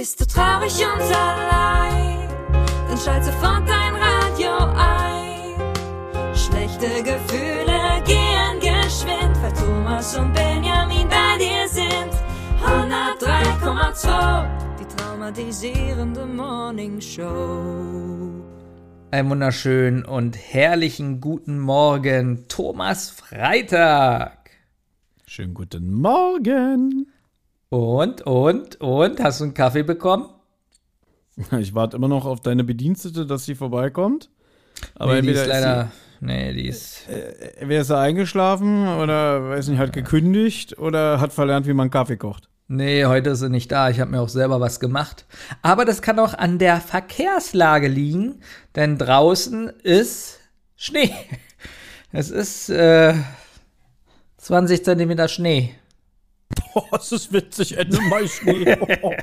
Bist du traurig und allein, dann schalt sofort dein Radio ein. Schlechte Gefühle gehen geschwind, weil Thomas und Benjamin bei dir sind. 103,2, die traumatisierende Morningshow. Einen wunderschönen und herrlichen guten Morgen, Thomas Freitag. Schönen guten Morgen. Und, hast du einen Kaffee bekommen? Ich warte immer noch auf deine Bedienstete, dass sie vorbeikommt. Aber nee, die ist entweder leider, ist er eingeschlafen oder, weiß nicht, hat gekündigt oder hat verlernt, wie man Kaffee kocht. Nee, heute ist sie nicht da. Ich habe mir auch selber was gemacht. Aber das kann auch an der Verkehrslage liegen, denn draußen ist Schnee. Es ist 20 Zentimeter Schnee. Boah, das ist witzig, Ende Mai Schnee.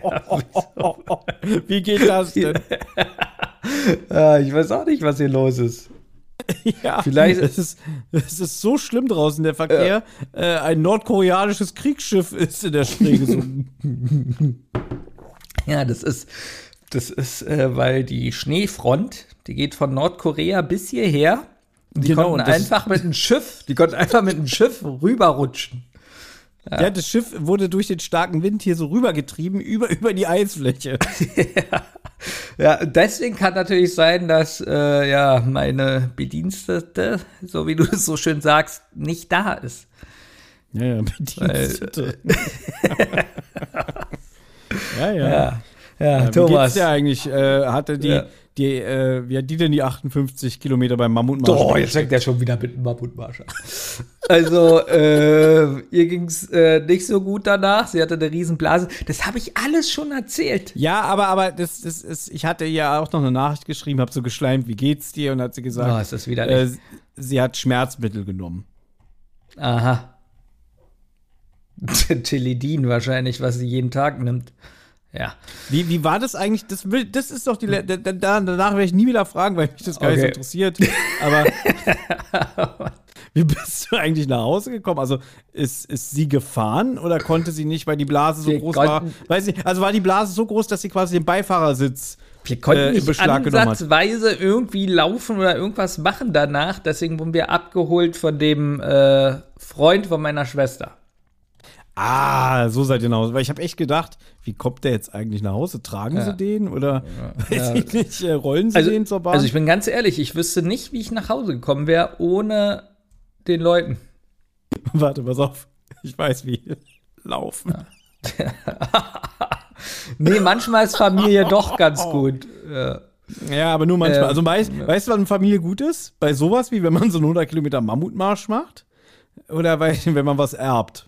Wie geht das denn? Ich weiß auch nicht, was hier los ist. Ja, Vielleicht es ist so schlimm draußen, der Verkehr. Ein nordkoreanisches Kriegsschiff ist in der Schnee gesunken. Ja, das ist, weil die Schneefront, die geht von Nordkorea bis hierher. Und die konnten einfach mit einem Schiff rüberrutschen. Ja, das Schiff wurde durch den starken Wind hier so rübergetrieben, über die Eisfläche. Ja, deswegen kann natürlich sein, dass meine Bedienstete, so wie du es so schön sagst, nicht da ist. Ja, Bedienstete. Ja, Thomas. Wie geht's dir eigentlich? Hatte wie hat die denn die 58 Kilometer beim Mammutmarsch? Oh, jetzt fängt der schon wieder mit dem Mammutmarsch an. Also, ihr ging's nicht so gut danach. Sie hatte eine Riesenblase. Das habe ich alles schon erzählt. Ja, aber das ist, ich hatte ja auch noch eine Nachricht geschrieben, habe so geschleimt, wie geht's dir? Und hat sie gesagt, ist das widerlich. Sie hat Schmerzmittel genommen. Aha. Tilidin wahrscheinlich, was sie jeden Tag nimmt. Ja. Wie war das eigentlich? Das ist doch danach werde ich nie wieder fragen, weil mich das gar nicht so interessiert. Aber wie bist du eigentlich nach Hause gekommen? Also ist sie gefahren oder konnte sie nicht, weil die Blase so groß war? Weiß nicht, also war die Blase so groß, dass sie quasi den Beifahrersitz wir konnten nicht in Beschlag genommen hat? Ansatzweise irgendwie laufen oder irgendwas machen danach. Deswegen wurden wir abgeholt von dem Freund von meiner Schwester. Ah, so seid ihr nach Hause. Weil ich habe echt gedacht, wie kommt der jetzt eigentlich nach Hause? Tragen sie den oder weiß ich nicht, rollen sie den zur Bahn? Also ich bin ganz ehrlich, ich wüsste nicht, wie ich nach Hause gekommen wäre ohne den Leuten. Warte, pass auf. Ich weiß wie. Laufen. Ja. Nee, manchmal ist Familie doch ganz gut. Ja, aber nur manchmal. Also weißt du, was eine Familie gut ist? Bei sowas wie, wenn man so einen 100 Kilometer Mammutmarsch macht? Oder wenn man was erbt?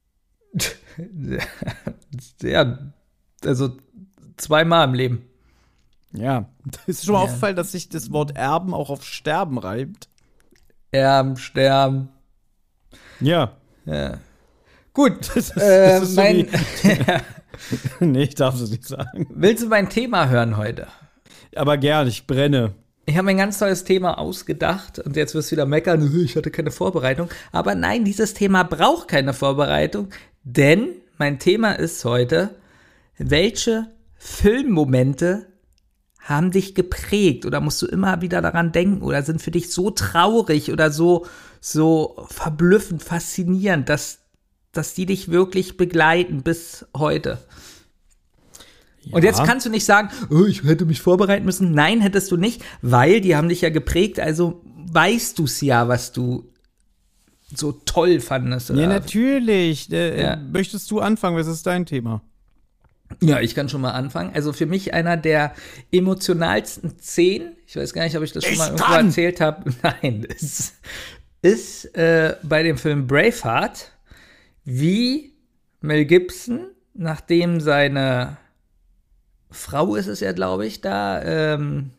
Ja, also zweimal im Leben. Ja, ist schon mal aufgefallen, dass sich das Wort Erben auch auf Sterben reibt? Erben, Sterben. Ja. Gut. Das ist so nee, ich darf es nicht sagen. Willst du mein Thema hören heute? Aber gern, ich brenne. Ich habe mir ein ganz tolles Thema ausgedacht und jetzt wirst du wieder meckern, ich hatte keine Vorbereitung. Aber nein, dieses Thema braucht keine Vorbereitung, denn mein Thema ist heute, welche Filmmomente haben dich geprägt oder musst du immer wieder daran denken oder sind für dich so traurig oder so verblüffend, faszinierend, dass die dich wirklich begleiten bis heute? Ja. Und jetzt kannst du nicht sagen, ich hätte mich vorbereiten müssen. Nein, hättest du nicht, weil die haben dich ja geprägt, also weißt du es ja, was du so toll fandest. Oder? Ja, natürlich. Möchtest du anfangen? Was ist dein Thema? Ja, ich kann schon mal anfangen. Also für mich einer der emotionalsten Szenen, ich weiß gar nicht, ob ich das schon mal irgendwo erzählt habe. Nein, es ist bei dem Film Braveheart, wie Mel Gibson, nachdem seine Frau ist es ja, glaube ich, da,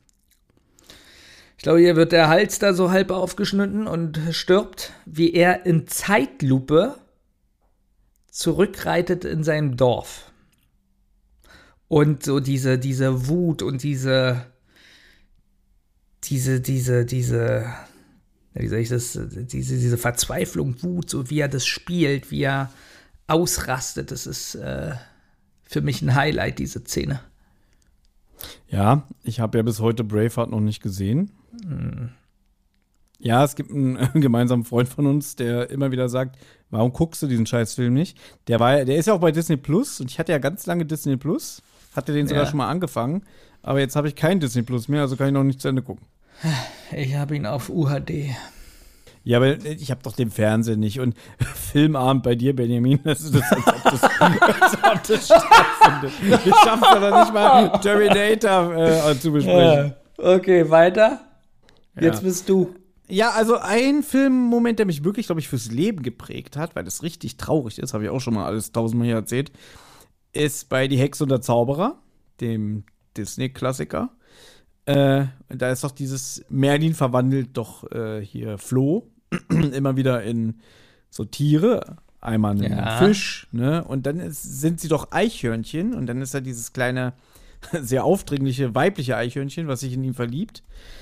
ich glaube, hier wird der Hals da so halb aufgeschnitten und stirbt, wie er in Zeitlupe zurückreitet in sein Dorf. Und so diese Wut und diese, wie soll ich das, diese Verzweiflung, Wut, so wie er das spielt, wie er ausrastet, das ist für mich ein Highlight, diese Szene. Ja, ich habe ja bis heute Braveheart noch nicht gesehen. Ja, es gibt einen gemeinsamen Freund von uns, der immer wieder sagt, warum guckst du diesen Scheißfilm nicht? Der ist ja auch bei Disney Plus und ich hatte ja ganz lange Disney Plus, hatte den sogar schon mal angefangen, aber jetzt habe ich kein Disney Plus mehr, also kann ich noch nicht zu Ende gucken. Ich habe ihn auf UHD. Ja, aber ich habe doch den Fernsehen nicht und Filmabend bei dir, Benjamin, das ist als ob das stattfindet. Ich schaff's aber nicht mal, Terminator zu besprechen. Okay, weiter. Jetzt bist du. Ja, also ein Filmmoment, der mich wirklich, glaube ich, fürs Leben geprägt hat, weil das richtig traurig ist, habe ich auch schon mal alles tausendmal hier erzählt, ist bei Die Hexe und der Zauberer, dem Disney-Klassiker. Da ist doch dieses Merlin verwandelt doch hier Flo immer wieder in so Tiere, einmal einen Fisch, ne? Und dann sind sie doch Eichhörnchen und dann ist da dieses kleine, sehr aufdringliche weibliche Eichhörnchen, was sich in ihn verliebt.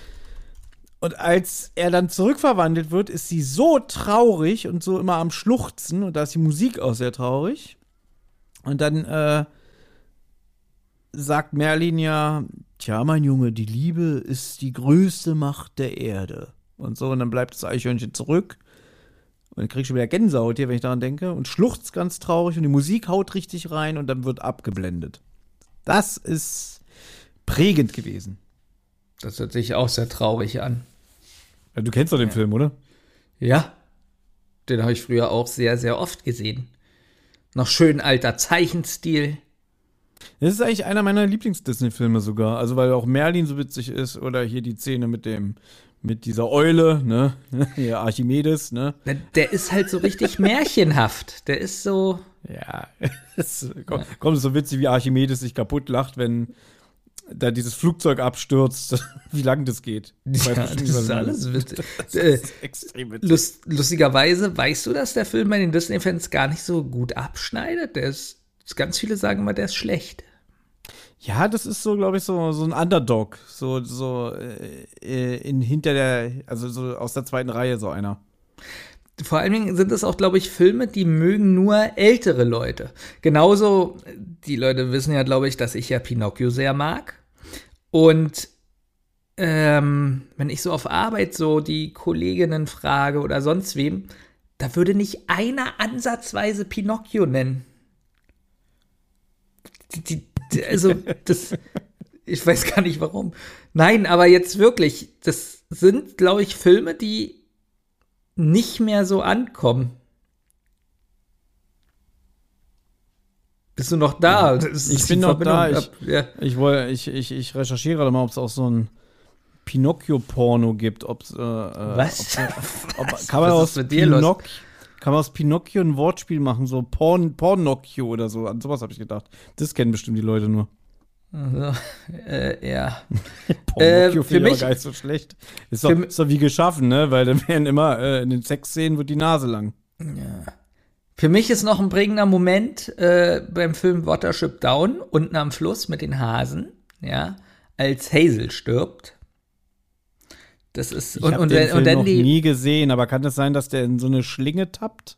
Und als er dann zurückverwandelt wird, ist sie so traurig und so immer am Schluchzen und da ist die Musik auch sehr traurig. Und dann sagt Merlin ja, tja, mein Junge, die Liebe ist die größte Macht der Erde. Und so, und dann bleibt das Eichhörnchen zurück. Und dann krieg ich schon wieder Gänsehaut hier, wenn ich daran denke. Und schluchzt ganz traurig und die Musik haut richtig rein und dann wird abgeblendet. Das ist prägend gewesen. Das hört sich auch sehr traurig an. Ja, du kennst doch den Film, oder? Ja. Den habe ich früher auch sehr, sehr oft gesehen. Noch schön alter Zeichenstil. Das ist eigentlich einer meiner Lieblings-Disney-Filme sogar. Also, weil auch Merlin so witzig ist oder hier die Szene mit dieser Eule, ne? Hier Archimedes, ne? Der ist halt so richtig märchenhaft. Der ist so. Ja, kommt so witzig, wie Archimedes sich kaputt lacht, wenn da dieses Flugzeug abstürzt, wie lang das geht. Ja, das ist alles witzig. Das ist extrem witzig. Lustigerweise weißt du, dass der Film bei den Disney-Fans gar nicht so gut abschneidet. Ganz viele sagen immer, der ist schlecht. Ja, das ist so, glaube ich, so ein Underdog. So also so aus der zweiten Reihe so einer. Vor allen Dingen sind es auch, glaube ich, Filme, die mögen nur ältere Leute. Genauso, die Leute wissen ja, glaube ich, dass ich ja Pinocchio sehr mag. Und wenn ich so auf Arbeit so die Kolleginnen frage oder sonst wem, da würde nicht einer ansatzweise Pinocchio nennen. Ich weiß gar nicht warum. Nein, aber jetzt wirklich, das sind, glaube ich, Filme, die nicht mehr so ankommen. Bist du noch da? Ich bin noch da. Ich recherchiere gerade mal, ob es auch so ein Pinocchio-Porno gibt. Was? Kann man aus Pinocchio ein Wortspiel machen? So Pornocchio oder so. An sowas habe ich gedacht. Das kennen bestimmt die Leute nur. Also, ja. Pornocchio finde ich aber gar nicht so schlecht. Ist doch wie geschaffen, ne? Weil dann werden immer in den Sexszenen wird die Nase lang. Ja. Für mich ist noch ein prägender Moment beim Film Watership Down, unten am Fluss mit den Hasen, ja, als Hazel stirbt. Das ist ich habe den Film noch nie gesehen, aber kann es sein, dass der in so eine Schlinge tappt?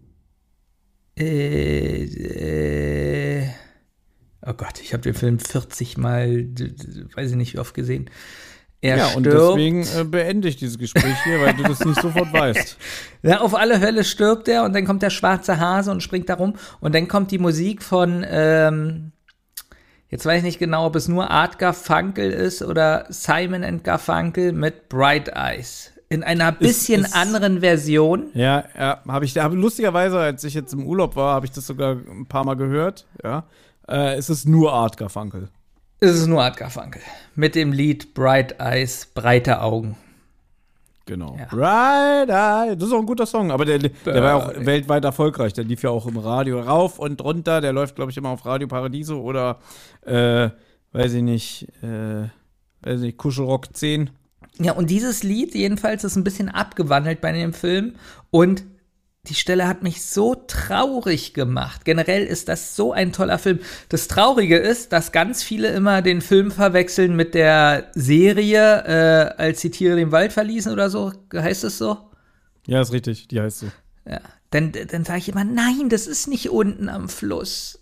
Oh Gott, ich habe den Film 40 Mal, weiß ich nicht wie oft gesehen. Er stirbt. Und deswegen beende ich dieses Gespräch hier, weil du das nicht sofort weißt. Ja, auf alle Fälle stirbt er und dann kommt der schwarze Hase und springt da rum und dann kommt die Musik von, jetzt weiß ich nicht genau, ob es nur Art Garfunkel ist oder Simon & Garfunkel mit Bright Eyes. In einer bisschen anderen Version. Ja, lustigerweise, als ich jetzt im Urlaub war, habe ich das sogar ein paar Mal gehört, ja. Es ist nur Art Garfunkel. Es ist nur Art Garfunkel. Mit dem Lied Bright Eyes, breite Augen. Genau. Ja. Bright Eyes. Das ist auch ein guter Song, aber der war auch weltweit erfolgreich. Der lief ja auch im Radio rauf und runter. Der läuft, glaube ich, immer auf Radio Paradiso oder, weiß ich nicht, Kuschelrock 10. Ja, und dieses Lied jedenfalls ist ein bisschen abgewandelt bei dem Film und die Stelle hat mich so traurig gemacht. Generell ist das so ein toller Film. Das Traurige ist, dass ganz viele immer den Film verwechseln mit der Serie, als die Tiere den Wald verließen oder so. Heißt es so? Ja, ist richtig. Die heißt so. Ja. Dann sage ich immer, nein, das ist nicht unten am Fluss.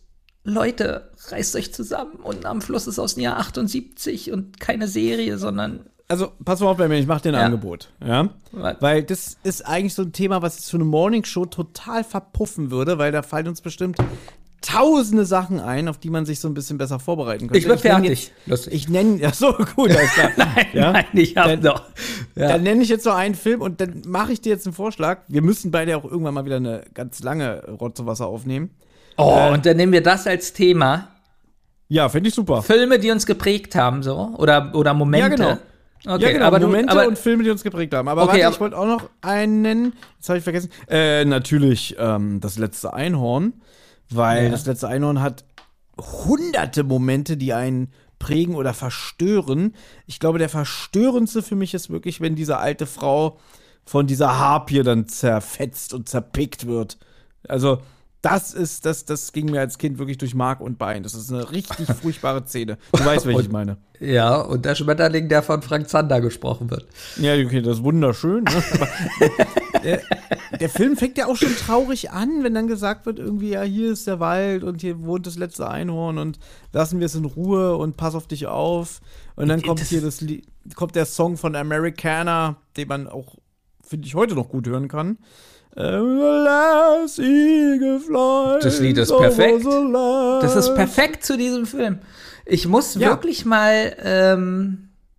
Leute, reißt euch zusammen. Und am Fluss ist aus dem Jahr 78 und keine Serie, sondern. Also, pass mal auf, Benjamin, ich mache dir ein Angebot. Ja? Was? Weil das ist eigentlich so ein Thema, was jetzt für eine Morningshow total verpuffen würde, weil da fallen uns bestimmt tausende Sachen ein, auf die man sich so ein bisschen besser vorbereiten könnte. Ich bin fertig. Ich nenne, ja so, gut, alles klar. Nein, ich hab noch. Ja. Dann nenne ich jetzt noch einen Film und dann mache ich dir jetzt einen Vorschlag. Wir müssen beide auch irgendwann mal wieder eine ganz lange Rotzewasser aufnehmen. Und dann nehmen wir das als Thema. Ja, finde ich super. Filme, die uns geprägt haben, so. Oder Momente. Ja, genau. Okay, ja, genau, aber Momente und Filme, die uns geprägt haben. Aber okay, warte, ich wollte auch noch einen nennen. Jetzt habe ich vergessen. Natürlich Das letzte Einhorn. Weil Das letzte Einhorn hat hunderte Momente, die einen prägen oder verstören. Ich glaube, der verstörendste für mich ist wirklich, wenn diese alte Frau von dieser Harpie dann zerfetzt und zerpickt wird. Also, das ging mir als Kind wirklich durch Mark und Bein. Das ist eine richtig furchtbare Szene. Du weißt, welche ich meine. Ja, und der Schmetterling, der von Frank Zander gesprochen wird. Ja, okay, das ist wunderschön. Ne? Aber der Film fängt ja auch schon traurig an, wenn dann gesagt wird, irgendwie, ja, hier ist der Wald und hier wohnt das letzte Einhorn und lassen wir es in Ruhe und pass auf dich auf. Und dann kommt hier kommt der Song von Americana, den man auch, finde ich, heute noch gut hören kann. Das Lied ist perfekt. Das ist perfekt zu diesem Film. Ich muss wirklich mal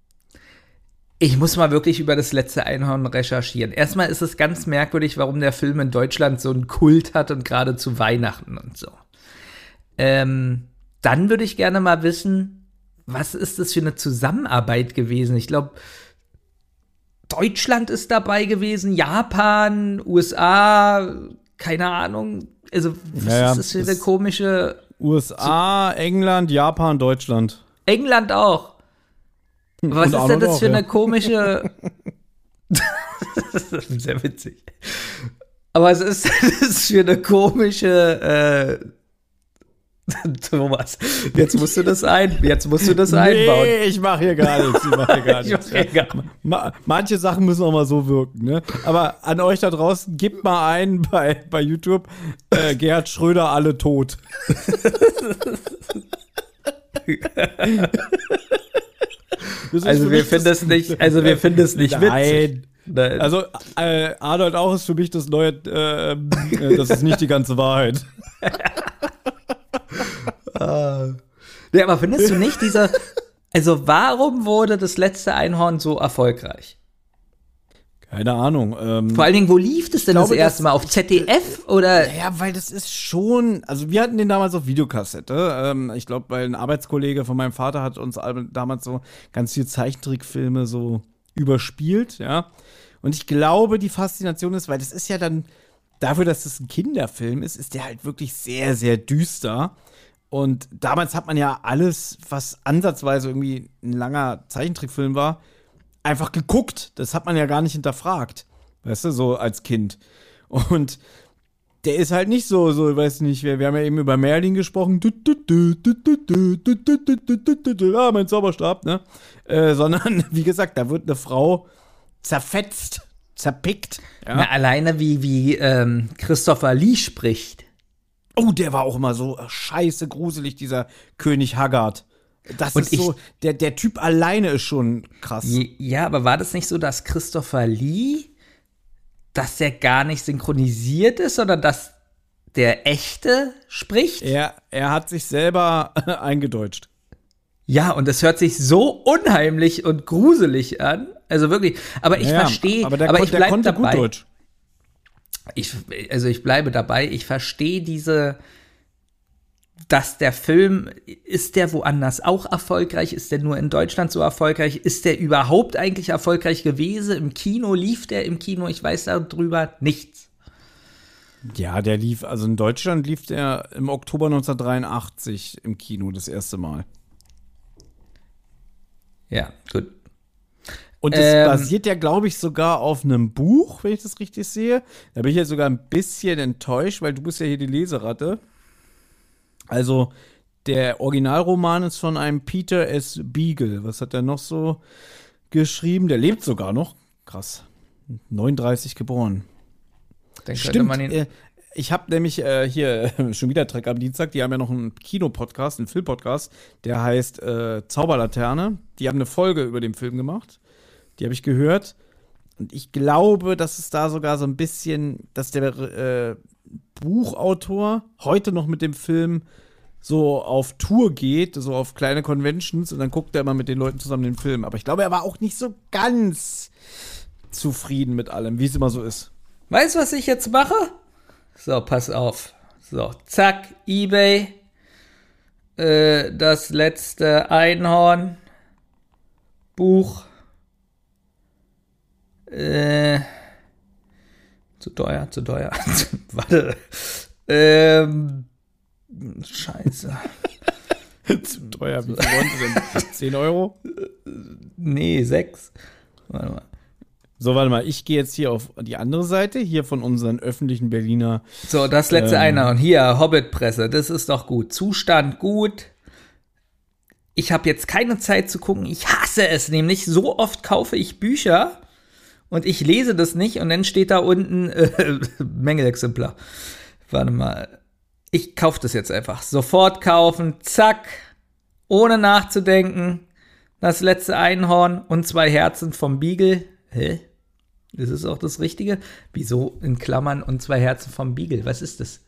über das letzte Einhorn recherchieren. Erstmal ist es ganz merkwürdig, warum der Film in Deutschland so einen Kult hat und gerade zu Weihnachten und so. Dann würde ich gerne mal wissen, was ist das für eine Zusammenarbeit gewesen? Ich glaube, Deutschland ist dabei gewesen, Japan, USA, keine Ahnung. Also, was ist das für eine komische. USA, England, Japan, Deutschland. England auch. Was ist denn das für eine komische. Das ist sehr witzig. Aber was ist das für eine komische. Thomas, jetzt musst du das einbauen. Nee, ich mache hier gar nichts. Manche Sachen müssen auch mal so wirken, ne? Aber an euch da draußen, gebt mal ein bei YouTube, Gerhard Schröder, alle tot. Wir finden es nicht witzig. Nein. Also, Adolf auch ist für mich das neue, das ist nicht die ganze Wahrheit. Ja, aber findest du nicht also warum wurde das letzte Einhorn so erfolgreich? Keine Ahnung. Vor allen Dingen, wo lief das denn das erste Mal? Auf ZDF oder? Ja, weil das ist schon, also wir hatten den damals auf Videokassette. Ich glaube, weil ein Arbeitskollege von meinem Vater hat uns damals so ganz viele Zeichentrickfilme so überspielt, ja. Und ich glaube, die Faszination ist, weil das ist ja dann, dafür, dass das ein Kinderfilm ist der halt wirklich sehr, sehr düster. Und damals hat man ja alles, was ansatzweise irgendwie ein langer Zeichentrickfilm war, einfach geguckt. Das hat man ja gar nicht hinterfragt. Weißt du, so als Kind. Und der ist halt nicht so, ich weiß nicht, wir haben ja eben über Merlin gesprochen. Ah, mein Zauberstab, ne? Sondern, wie gesagt, da wird eine Frau zerfetzt, zerpickt. Ja? Na, alleine wie Christopher Lee spricht. Oh, der war auch immer so scheiße gruselig, dieser König Haggard. Das ist so, der Typ alleine ist schon krass. Ja, aber war das nicht so, dass Christopher Lee, dass der gar nicht synchronisiert ist, sondern dass der Echte spricht? Er hat sich selber eingedeutscht. Ja, und das hört sich so unheimlich und gruselig an. Also wirklich, aber ich verstehe, aber ich bleibe dabei. Gut Deutsch. Ich bleibe dabei, ich verstehe dass der Film, ist der woanders auch erfolgreich? Ist der nur in Deutschland so erfolgreich? Ist der überhaupt eigentlich erfolgreich gewesen? Im Kino, lief der im Kino? Ich weiß darüber nichts. Ja, der lief, also in Deutschland lief der im Oktober 1983 im Kino das erste Mal. Ja, gut. Und es basiert ja, glaube ich, sogar auf einem Buch, wenn ich das richtig sehe. Da bin ich jetzt sogar ein bisschen enttäuscht, weil du bist ja hier die Leseratte. Also, der Originalroman ist von einem Peter S. Beagle. Was hat er noch so geschrieben? Der lebt sogar noch. Krass. 39 geboren. Dann könnte man ihn Ich habe nämlich hier schon wieder Trek am Dienstag, die haben ja noch einen Kinopodcast, einen Filmpodcast, der heißt Zauberlaterne. Die haben eine Folge über den Film gemacht. Die habe ich gehört. Und ich glaube, dass es da sogar so ein bisschen, dass der Buchautor heute noch mit dem Film so auf Tour geht, so auf kleine Conventions und dann guckt er immer mit den Leuten zusammen den Film. Aber ich glaube, er war auch nicht so ganz zufrieden mit allem, wie es immer so ist. Weißt du, was ich jetzt mache? So, pass auf. So, zack, eBay. Das letzte Einhorn. Buch. Zu teuer. Warte. Scheiße. Zu teuer, wie viel wollen Sie denn? 10 Euro? Nee, 6. Warte mal. So, warte mal, ich gehe jetzt hier auf die andere Seite, hier von unseren öffentlichen Berliner. So, das letzte Einhorn. Hier, Hobbit-Presse, das ist doch gut. Zustand gut. Ich habe jetzt keine Zeit zu gucken. Ich hasse es nämlich. So oft kaufe ich Bücher und ich lese das nicht und dann steht da unten Mängelexemplar. Warte mal. Ich kaufe das jetzt einfach. Sofort kaufen. Zack. Ohne nachzudenken. Das letzte Einhorn und 2 Herzen vom Beagle. Hä? Das ist auch das Richtige? Wieso in Klammern und 2 Herzen vom Beagle? Was ist das?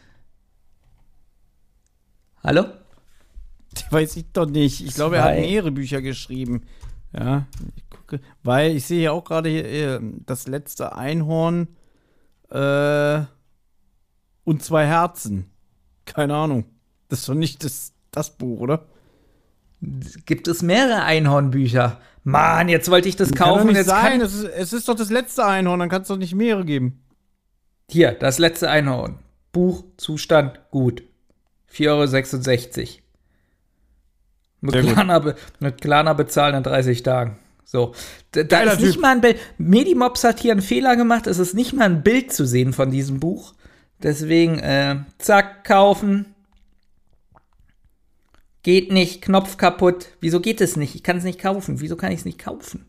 Hallo? Weiß ich doch nicht. Ich glaube, er hat mehrere Bücher geschrieben. Ja, ich gucke. Weil ich sehe ja auch gerade hier das letzte Einhorn und 2 Herzen. Keine Ahnung. Das ist doch nicht das Buch, oder? Gibt es mehrere Einhornbücher? Mann, jetzt wollte ich das kaufen. Kann doch nicht sein. Es ist doch das letzte Einhorn, dann kann es doch nicht mehrere geben. Hier, das letzte Einhorn. Buch, Zustand, gut. 4,66 €. Mit Klarna bezahlen in 30 Tagen. So. Da ist nicht mal ein Bild. Medimobs hat hier einen Fehler gemacht. Es ist nicht mal ein Bild zu sehen von diesem Buch. Deswegen, zack, kaufen. Geht nicht, Knopf kaputt. Wieso geht es nicht? Ich kann es nicht kaufen. Wieso kann ich es nicht kaufen?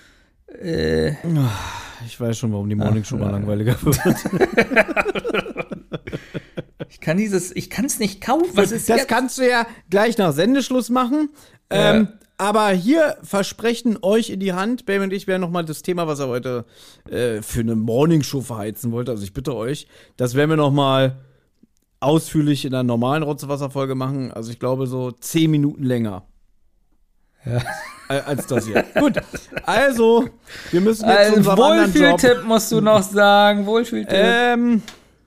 Ich weiß schon, warum die Morning Show mal langweiliger wird. Ich kann es nicht kaufen. Was ist das jetzt? Kannst du ja gleich nach Sendeschluss machen. Aber hier versprechen euch in die Hand, Baby und ich werden nochmal das Thema, was er heute für eine Morning Show verheizen wollte. Also ich bitte euch, das werden wir nochmal ausführlich in einer normalen Rotzewasser-Folge machen. Also ich glaube so 10 Minuten länger. Ja. Als das hier. Gut, also, wir müssen jetzt zu unserem anderen Job. Wohlfühltipp musst du noch sagen. Wohlfühltipp.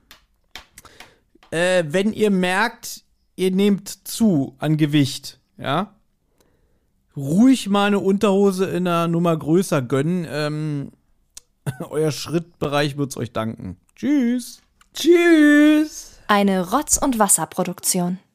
Wenn ihr merkt, ihr nehmt zu an Gewicht, ja, ruhig mal eine Unterhose in einer Nummer größer gönnen. Euer Schrittbereich wird's euch danken. Tschüss. Tschüss. Eine Rotz- und Wasserproduktion.